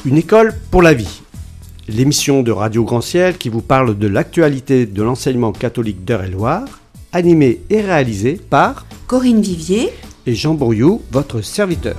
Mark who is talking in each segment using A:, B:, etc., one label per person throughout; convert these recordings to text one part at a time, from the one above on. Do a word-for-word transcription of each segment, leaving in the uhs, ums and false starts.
A: Une école pour la vie. L'émission de Radio Grand Ciel qui vous parle de l'actualité de l'enseignement catholique d'Eure-et-Loir, animée et réalisée par
B: Corinne Vivier
A: et Jean Bourriou, votre serviteur.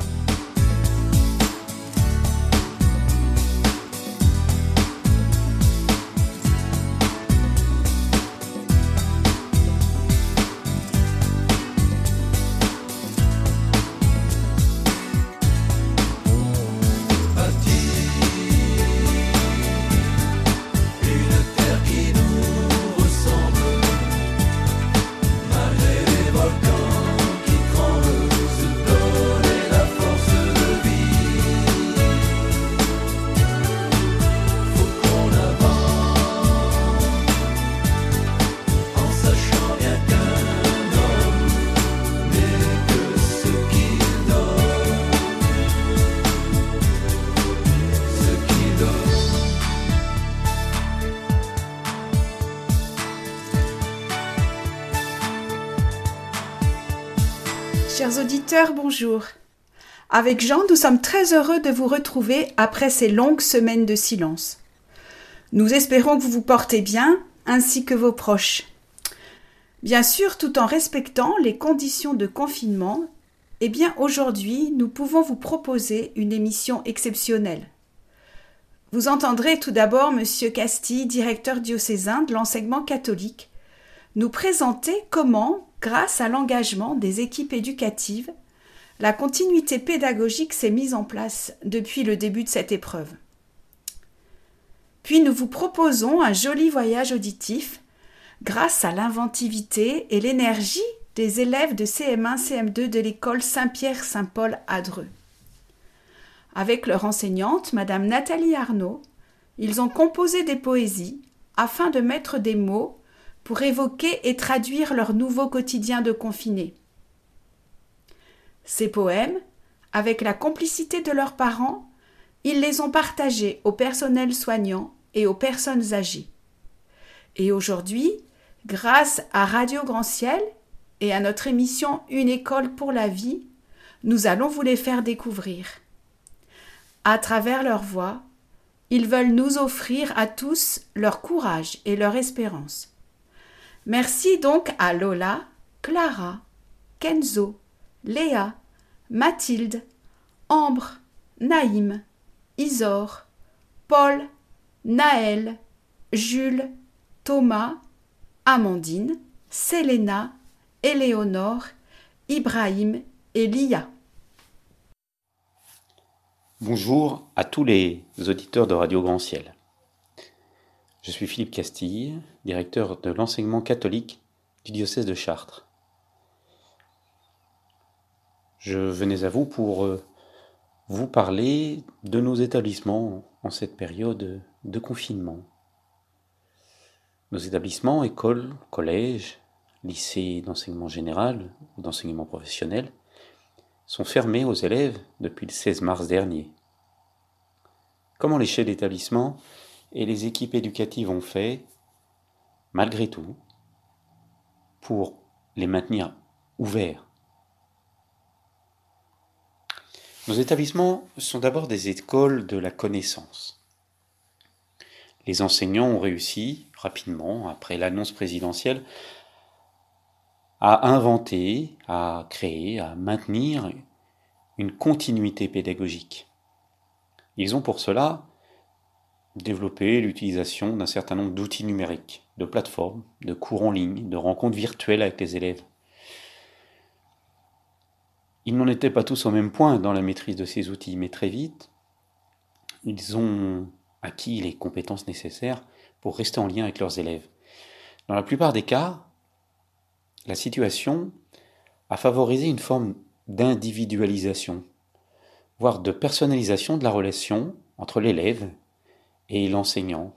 B: Chers auditeurs, bonjour. Avec Jean, nous sommes très heureux de vous retrouver après ces longues semaines de silence. Nous espérons que vous vous portez bien, ainsi que vos proches. Bien sûr, tout en respectant les conditions de confinement, eh bien aujourd'hui, nous pouvons vous proposer une émission exceptionnelle. Vous entendrez tout d'abord Monsieur Castille, directeur diocésain de l'enseignement catholique, nous présenter comment, grâce à l'engagement des équipes éducatives, la continuité pédagogique s'est mise en place depuis le début de cette épreuve. Puis nous vous proposons un joli voyage auditif grâce à l'inventivité et l'énergie des élèves de C M un C M deux de l'école Saint-Pierre-Saint-Paul à Dreux. Avec leur enseignante, Madame Nathalie Arnaud, ils ont composé des poésies afin de mettre des mots pour évoquer et traduire leur nouveau quotidien de confinés. Ces poèmes, avec la complicité de leurs parents, ils les ont partagés au personnel soignant et aux personnes âgées. Et aujourd'hui, grâce à Radio Grand Ciel et à notre émission Une école pour la vie, nous allons vous les faire découvrir. À travers leur voix, ils veulent nous offrir à tous leur courage et leur espérance. Merci donc à Lola, Clara, Kenzo, Léa, Mathilde, Ambre, Naïm, Isor, Paul, Naël, Jules, Thomas, Amandine, Séléna, Éléonore, Ibrahim et Lia.
C: Bonjour à tous les auditeurs de Radio Grand Ciel. Je suis Philippe Castille, directeur de l'enseignement catholique du diocèse de Chartres. Je venais à vous pour vous parler de nos établissements en cette période de confinement. Nos établissements, écoles, collèges, lycées d'enseignement général ou d'enseignement professionnel, sont fermés aux élèves depuis le seize mars dernier. Comment les chefs d'établissement et les équipes éducatives ont fait, malgré tout, pour les maintenir ouverts? Nos établissements sont d'abord des écoles de la connaissance. Les enseignants ont réussi, rapidement, après l'annonce présidentielle, à inventer, à créer, à maintenir une continuité pédagogique. Ils ont pour cela développer l'utilisation d'un certain nombre d'outils numériques, de plateformes, de cours en ligne, de rencontres virtuelles avec les élèves. Ils n'en étaient pas tous au même point dans la maîtrise de ces outils, mais très vite, ils ont acquis les compétences nécessaires pour rester en lien avec leurs élèves. Dans la plupart des cas, la situation a favorisé une forme d'individualisation, voire de personnalisation de la relation entre l'élève et l'enseignant.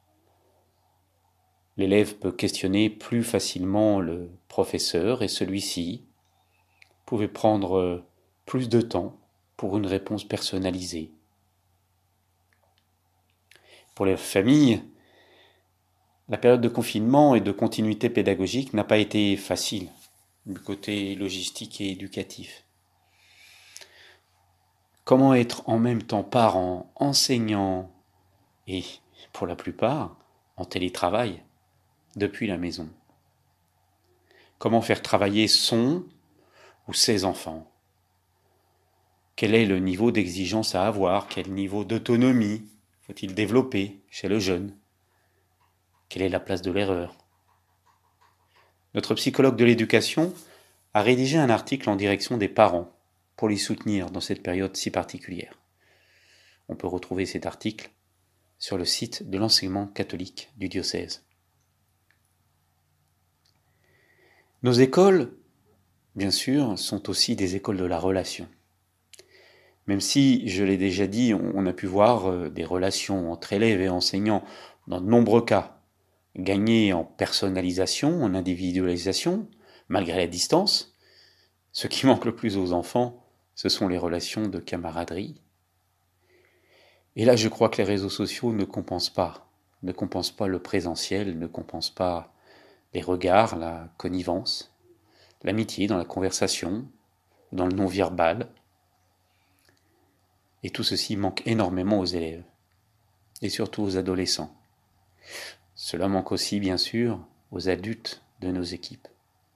C: L'élève peut questionner plus facilement le professeur et celui-ci pouvait prendre plus de temps pour une réponse personnalisée. Pour les familles, la période de confinement et de continuité pédagogique n'a pas été facile du côté logistique et éducatif. Comment être en même temps parent, enseignant et, pour la plupart, en télétravail depuis la maison? Comment faire travailler son ou ses enfants? Quel est le niveau d'exigence à avoir? Quel niveau d'autonomie faut-il développer chez le jeune? Quelle est la place de l'erreur? Notre psychologue de l'éducation a rédigé un article en direction des parents pour les soutenir dans cette période si particulière. On peut retrouver cet article sur le site de l'enseignement catholique du diocèse. Nos écoles, bien sûr, sont aussi des écoles de la relation. Même si, je l'ai déjà dit, on a pu voir des relations entre élèves et enseignants, dans de nombreux cas, gagner en personnalisation, en individualisation, malgré la distance. Ce qui manque le plus aux enfants, ce sont les relations de camaraderie. Et là, je crois que les réseaux sociaux ne compensent pas, ne compensent pas le présentiel, ne compensent pas les regards, la connivence, l'amitié dans la conversation, dans le non-verbal. Et tout ceci manque énormément aux élèves, et surtout aux adolescents. Cela manque aussi, bien sûr, aux adultes de nos équipes.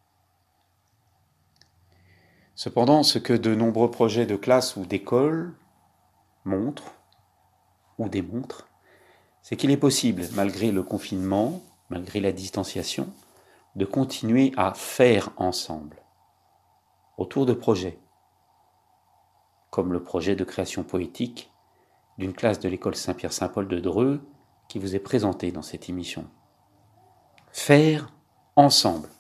C: Cependant, ce que de nombreux projets de classe ou d'école montrent, ou démontrent, c'est qu'il est possible, malgré le confinement, malgré la distanciation, de continuer à faire ensemble, autour de projets, comme le projet de création poétique d'une classe de l'école Saint-Pierre-Saint-Paul de Dreux qui vous est présenté dans cette émission. Faire ensemble.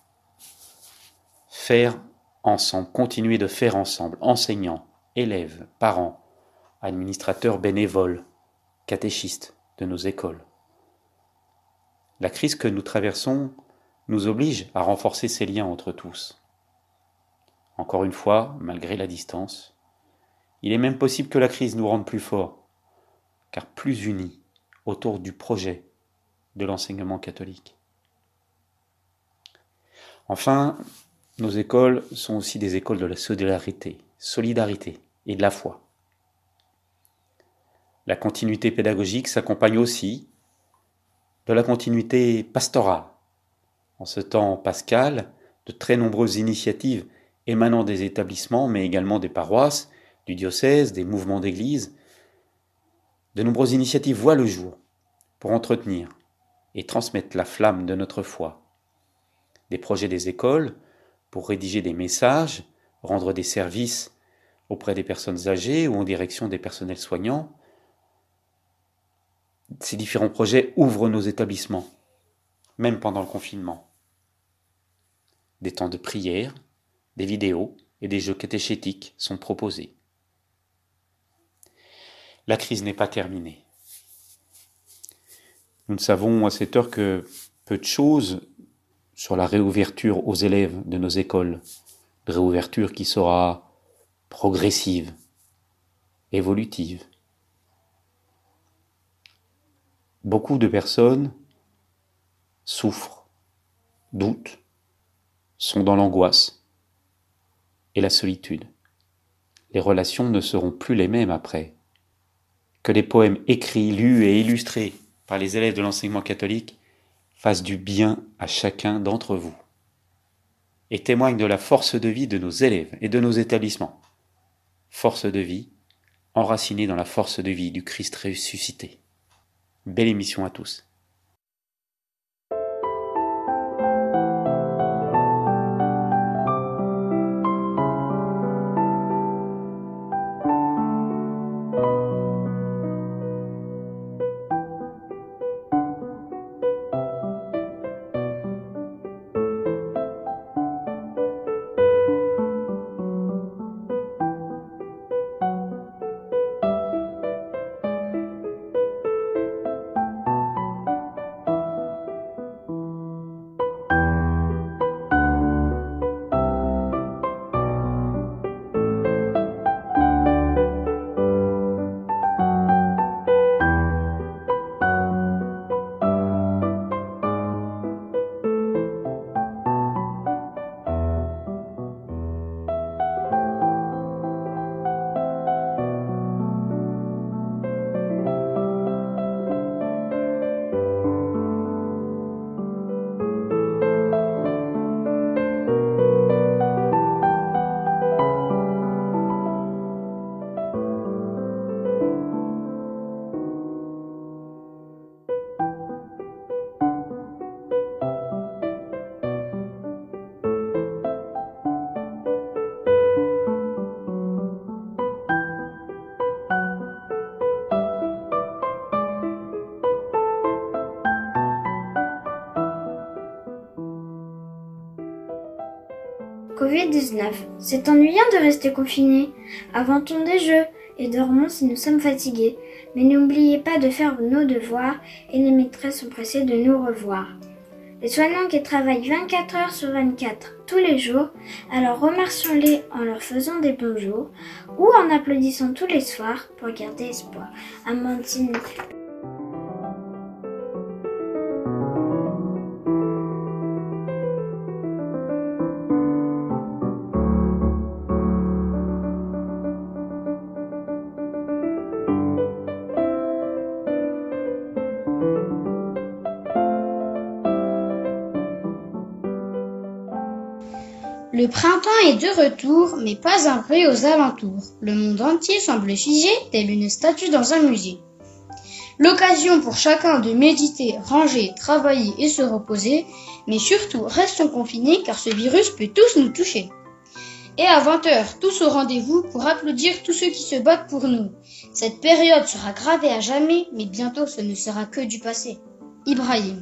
C: Faire ensemble, continuer de faire ensemble, enseignants, élèves, parents, administrateurs bénévoles, catéchistes de nos écoles. La crise que nous traversons nous oblige à renforcer ces liens entre tous. Encore une fois, malgré la distance, il est même possible que la crise nous rende plus forts, car plus unis autour du projet de l'enseignement catholique. Enfin, nos écoles sont aussi des écoles de la solidarité, solidarité et de la foi. La continuité pédagogique s'accompagne aussi de la continuité pastorale. En ce temps pascal, de très nombreuses initiatives émanant des établissements, mais également des paroisses, du diocèse, des mouvements d'église, de nombreuses initiatives voient le jour pour entretenir et transmettre la flamme de notre foi. Des projets des écoles pour rédiger des messages, rendre des services auprès des personnes âgées ou en direction des personnels soignants. Ces différents projets ouvrent nos établissements, même pendant le confinement. Des temps de prière, des vidéos et des jeux catéchétiques sont proposés. La crise n'est pas terminée. Nous ne savons à cette heure que peu de choses sur la réouverture aux élèves de nos écoles, de réouverture qui sera progressive, évolutive. Beaucoup de personnes souffrent, doutent, sont dans l'angoisse et la solitude. Les relations ne seront plus les mêmes après. Que les poèmes écrits, lus et illustrés par les élèves de l'enseignement catholique fassent du bien à chacun d'entre vous et témoignent de la force de vie de nos élèves et de nos établissements. Force de vie, enracinée dans la force de vie du Christ ressuscité. Belle émission à tous.
D: covid dix-neuf. C'est ennuyant de rester confiné. Inventons des jeux et dormons si nous sommes fatigués. Mais n'oubliez pas de faire nos devoirs et les maîtresses sont pressées de nous revoir. Les soignants qui travaillent vingt-quatre heures sur vingt-quatre tous les jours, alors remercions-les en leur faisant des bonjours ou en applaudissant tous les soirs pour garder espoir. Amandine.
E: Le printemps est de retour, mais pas un bruit aux alentours. Le monde entier semble figé, tel une statue dans un musée. L'occasion pour chacun de méditer, ranger, travailler et se reposer, mais surtout restons confinés car ce virus peut tous nous toucher. Et à vingt heures, tous au rendez-vous pour applaudir tous ceux qui se battent pour nous. Cette période sera gravée à jamais, mais bientôt ce ne sera que du passé. Ibrahim.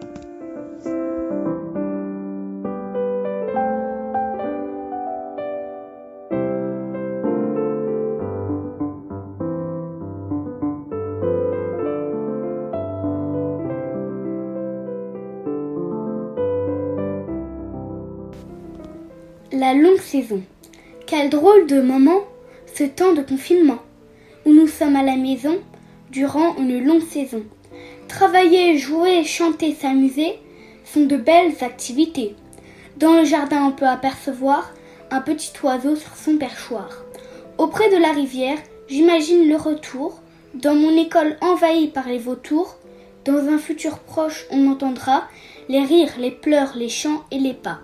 F: La longue saison. Quel drôle de moment, ce temps de confinement, où nous sommes à la maison durant une longue saison. Travailler, jouer, chanter, s'amuser sont de belles activités. Dans le jardin, on peut apercevoir un petit oiseau sur son perchoir. Auprès de la rivière, j'imagine le retour. Dans mon école envahie par les vautours, dans un futur proche, on entendra les rires, les pleurs, les chants et les pas.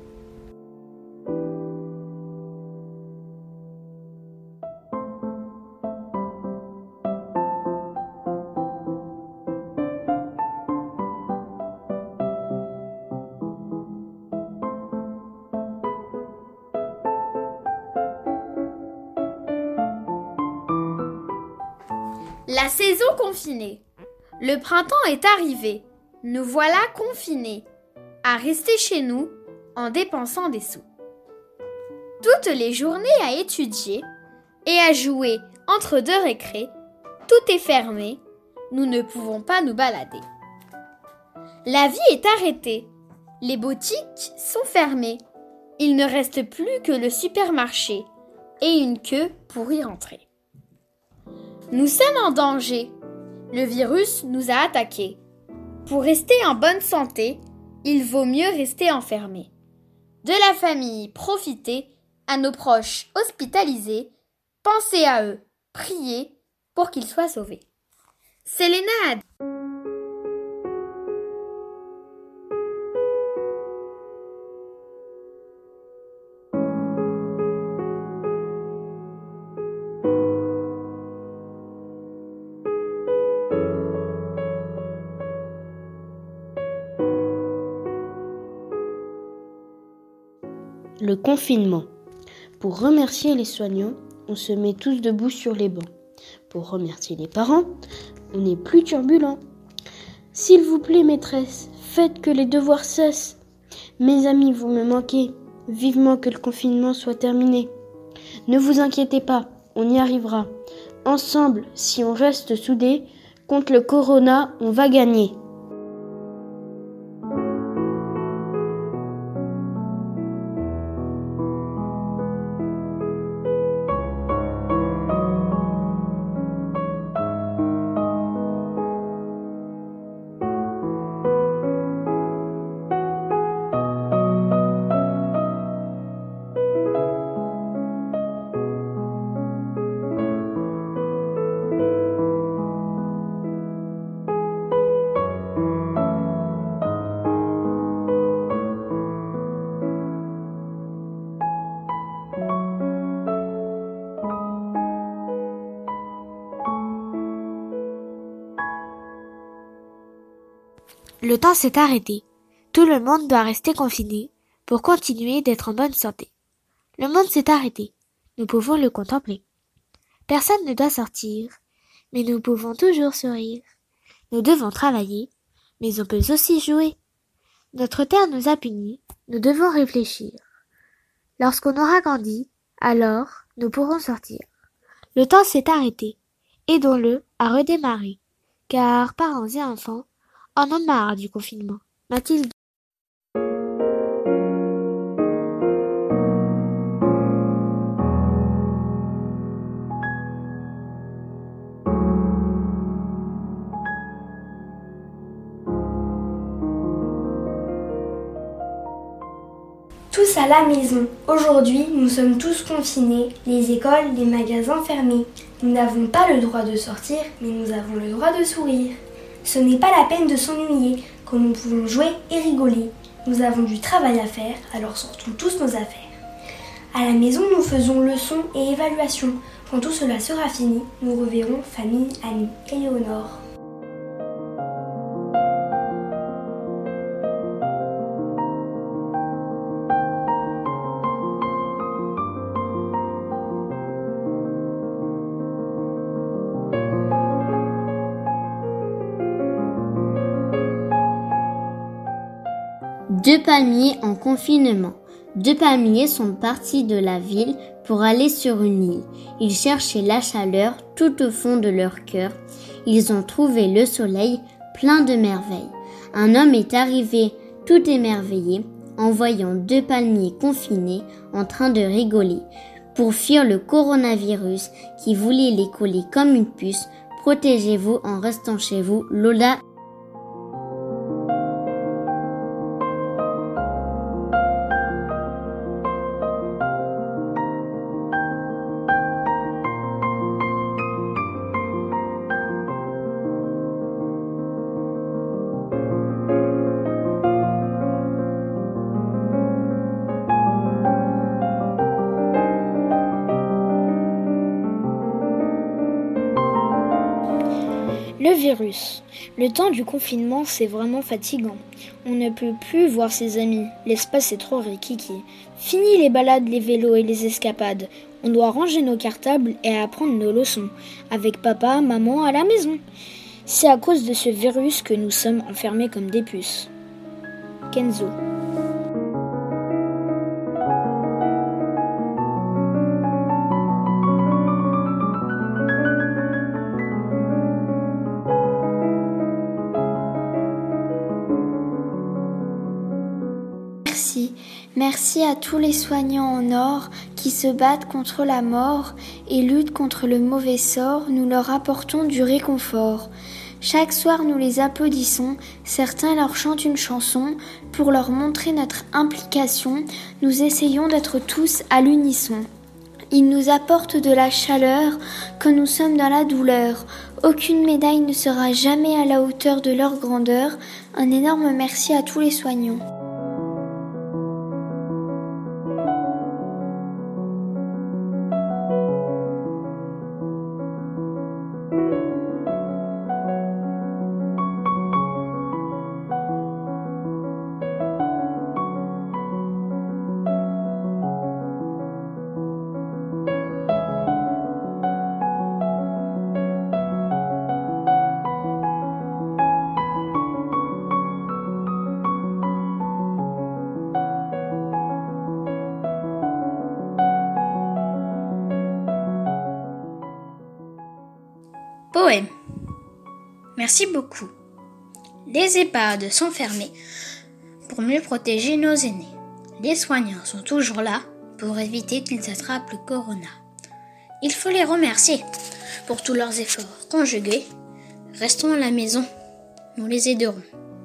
G: La saison confinée. Le printemps est arrivé. Nous voilà confinés à rester chez nous en dépensant des sous. Toutes les journées à étudier et à jouer entre deux récrés. Tout est fermé. Nous ne pouvons pas nous balader. La vie est arrêtée. Les boutiques sont fermées. Il ne reste plus que le supermarché et une queue pour y rentrer. Nous sommes en danger. Le virus nous a attaqués. Pour rester en bonne santé, il vaut mieux rester enfermé. De la famille, profitez, à nos proches hospitalisés, pensez à eux, priez pour qu'ils soient sauvés. Selena.
H: Le confinement. Pour remercier les soignants, on se met tous debout sur les bancs. Pour remercier les parents, on est plus turbulent. S'il vous plaît, maîtresse, faites que les devoirs cessent. Mes amis, vous me manquez. Vivement que le confinement soit terminé. Ne vous inquiétez pas, on y arrivera. Ensemble, si on reste soudés, contre le corona, on va gagner.
I: Le temps s'est arrêté. Tout le monde doit rester confiné pour continuer d'être en bonne santé. Le monde s'est arrêté. Nous pouvons le contempler. Personne ne doit sortir, mais nous pouvons toujours sourire. Nous devons travailler, mais on peut aussi jouer. Notre terre nous a punis, nous devons réfléchir. Lorsqu'on aura grandi, alors nous pourrons sortir. Le temps s'est arrêté. Aidons-le à redémarrer. Car parents et enfants en ont marre du confinement. Mathilde.
J: Tous à la maison. Aujourd'hui, nous sommes tous confinés, les écoles, les magasins fermés. Nous n'avons pas le droit de sortir, mais nous avons le droit de sourire. Ce n'est pas la peine de s'ennuyer, quand nous pouvons jouer et rigoler. Nous avons du travail à faire, alors sortons tous nos affaires. À la maison, nous faisons leçons et évaluations. Quand tout cela sera fini, nous reverrons famille, amis. Éléonore.
K: Deux palmiers en confinement. Deux palmiers sont partis de la ville pour aller sur une île. Ils cherchaient la chaleur tout au fond de leur cœur. Ils ont trouvé le soleil plein de merveilles. Un homme est arrivé tout émerveillé en voyant deux palmiers confinés en train de rigoler. Pour fuir le coronavirus qui voulait les coller comme une puce, protégez-vous en restant chez vous. Lola.
F: Le virus. Le temps du confinement, c'est vraiment fatigant. On ne peut plus voir ses amis. L'espace est trop rikiki. Fini les balades, les vélos et les escapades. On doit ranger nos cartables et apprendre nos leçons. Avec papa, maman à la maison. C'est à cause de ce virus que nous sommes enfermés comme des puces. Kenzo.
L: Merci. Merci à tous les soignants en or qui se battent contre la mort et luttent contre le mauvais sort. Nous leur apportons du réconfort. Chaque soir, nous les applaudissons. Certains leur chantent une chanson. Pour leur montrer notre implication, nous essayons d'être tous à l'unisson. Ils nous apportent de la chaleur quand nous sommes dans la douleur. Aucune médaille ne sera jamais à la hauteur de leur grandeur. Un énorme merci à tous les soignants.
E: Poème. Merci beaucoup. Les EHPAD sont fermés pour mieux protéger nos aînés. Les soignants sont toujours là pour éviter qu'ils attrapent le corona. Il faut les remercier pour tous leurs efforts conjugués. Restons à la maison, nous les aiderons.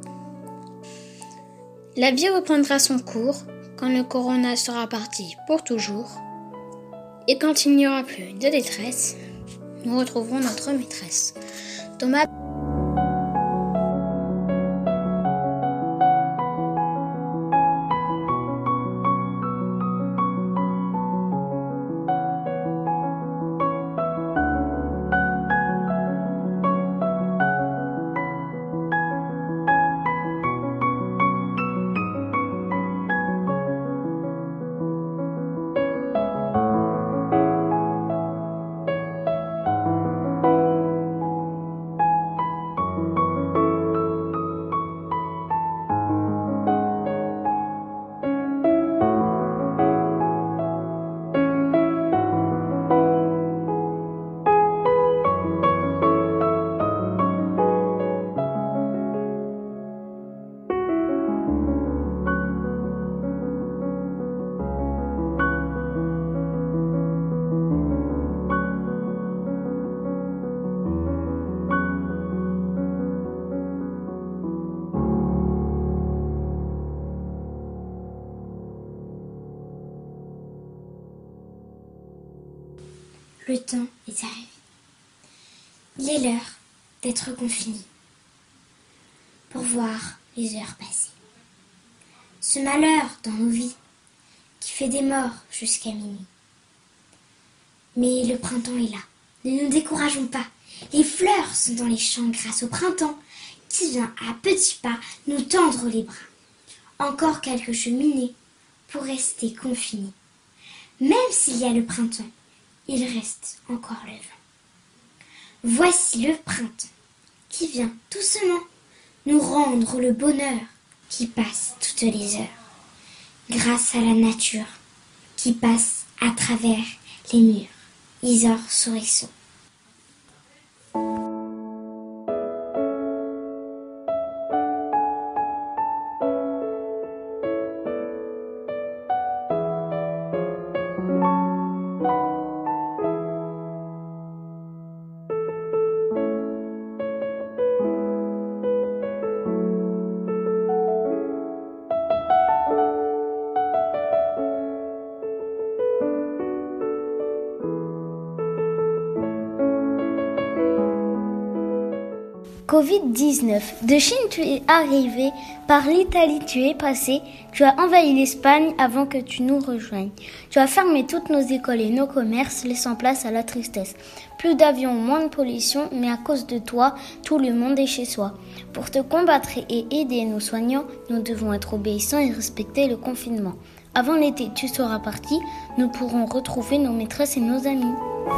E: La vie reprendra son cours quand le corona sera parti pour toujours. Et quand il n'y aura plus de détresse, nous retrouverons notre maîtresse. Thomas.
D: Le temps est arrivé. Il est l'heure d'être confiné pour voir les heures passer. Ce malheur dans nos vies qui fait des morts jusqu'à minuit. Mais le printemps est là. Ne nous décourageons pas. Les fleurs sont dans les champs grâce au printemps qui vient à petits pas nous tendre les bras. Encore quelques cheminées pour rester confinés. Même s'il y a le printemps, il reste encore le vent. Voici le printemps qui vient doucement nous rendre le bonheur qui passe toutes les heures. Grâce à la nature qui passe à travers les murs. Isor Souriceau.
I: covid dix-neuf. De Chine, tu es arrivé, par l'Italie, tu es passé, tu as envahi l'Espagne avant que tu nous rejoignes. Tu as fermé toutes nos écoles et nos commerces, laissant place à la tristesse. Plus d'avions, moins de pollution, mais à cause de toi, tout le monde est chez soi. Pour te combattre et aider nos soignants, nous devons être obéissants et respecter le confinement. Avant l'été, tu seras parti, nous pourrons retrouver nos maîtresses et nos amis.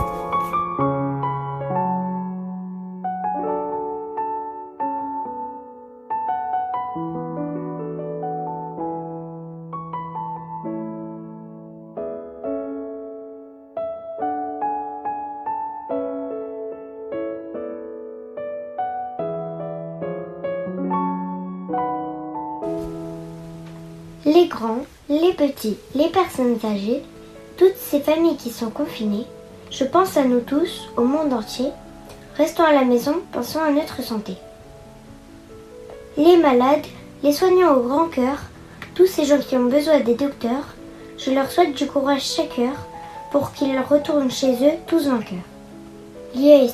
L: Les grands, les petits, les personnes âgées, toutes ces familles qui sont confinées, je pense à nous tous, au monde entier. Restons à la maison, pensons à notre santé. Les malades, les soignants au grand cœur, tous ces gens qui ont besoin des docteurs, je leur souhaite du courage chaque heure pour qu'ils retournent chez eux tous vainqueurs. Lié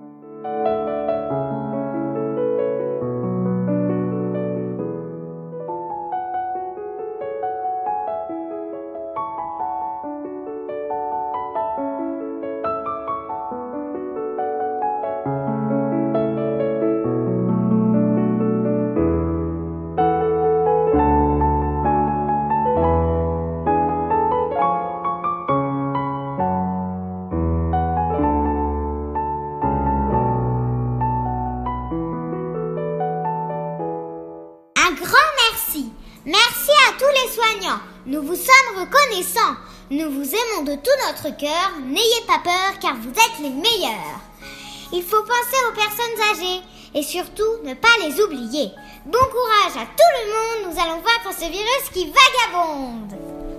M: Nous vous sommes reconnaissants. Nous vous aimons de tout notre cœur. N'ayez pas peur car vous êtes les meilleurs. Il faut penser aux personnes âgées et surtout ne pas les oublier. Bon courage à tout le monde. Nous allons vaincre ce virus qui vagabonde.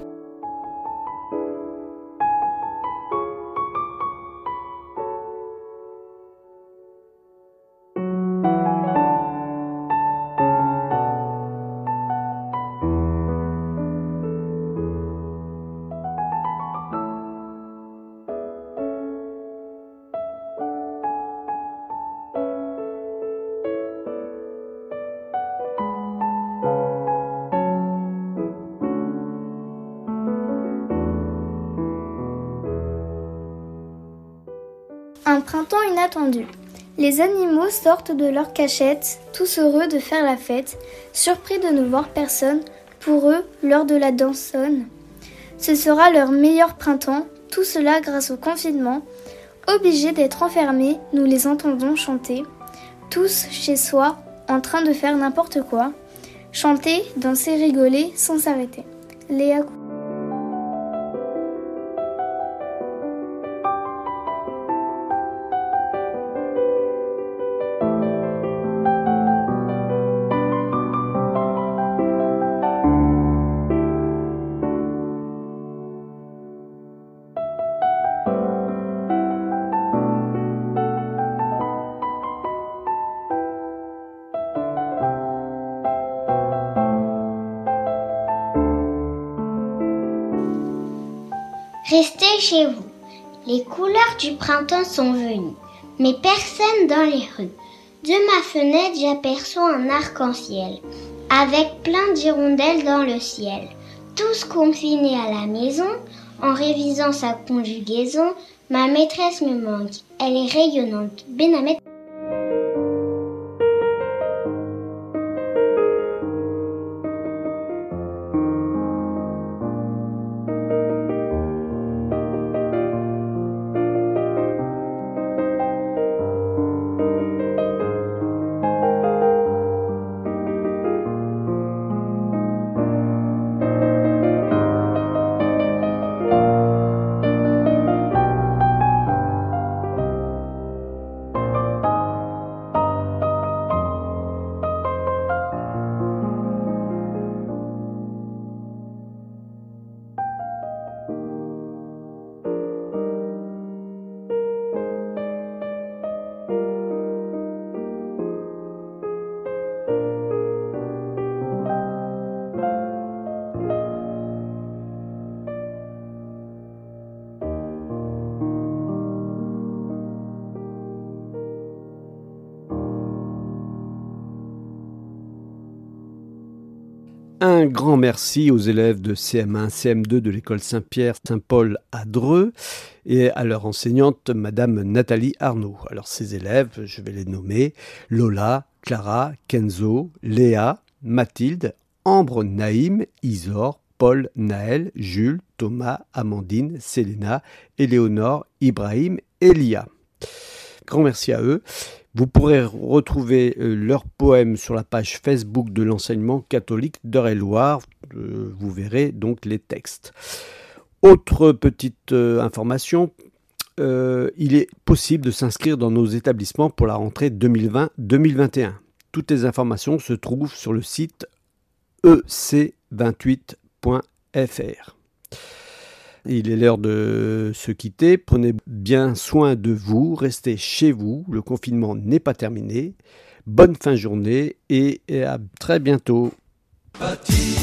J: Un printemps inattendu. Les animaux sortent de leur cachette, tous heureux de faire la fête, surpris de ne voir personne. Pour eux, l'heure de la danse sonne. Ce sera leur meilleur printemps, tout cela grâce au confinement. Obligés d'être enfermés, nous les entendons chanter. Tous chez soi, en train de faire n'importe quoi. Chanter, danser, rigoler, sans s'arrêter. Léa.
M: Restez chez vous. Les couleurs du printemps sont venues, mais personne dans les rues. De ma fenêtre, j'aperçois un arc-en-ciel, avec plein d'hirondelles dans le ciel. Tous confinés à la maison, en révisant sa conjugaison, ma maîtresse me manque, elle est rayonnante. Benamet.
A: Un grand merci aux élèves de C M un, C M deux de l'école Saint-Pierre Saint-Paul à Dreux et à leur enseignante Madame Nathalie Arnaud. Alors ces élèves, je vais les nommer: Lola, Clara, Kenzo, Léa, Mathilde, Ambre, Naïm, Isor, Paul, Naël, Jules, Thomas, Amandine, Séléna, Éléonore, Ibrahim et Lia. Grand merci à eux. Vous pourrez retrouver leurs poèmes sur la page Facebook de l'enseignement catholique d'Eure-et-Loir. Vous verrez donc les textes. Autre petite euh, information, euh, il est possible de s'inscrire dans nos établissements pour la rentrée deux mille vingt deux mille vingt et un. Toutes les informations se trouvent sur le site e c vingt-huit point f r. Il est l'heure de se quitter. Prenez bien soin de vous, restez chez vous. Le confinement n'est pas terminé. Bonne fin de journée et à très bientôt. Bâtir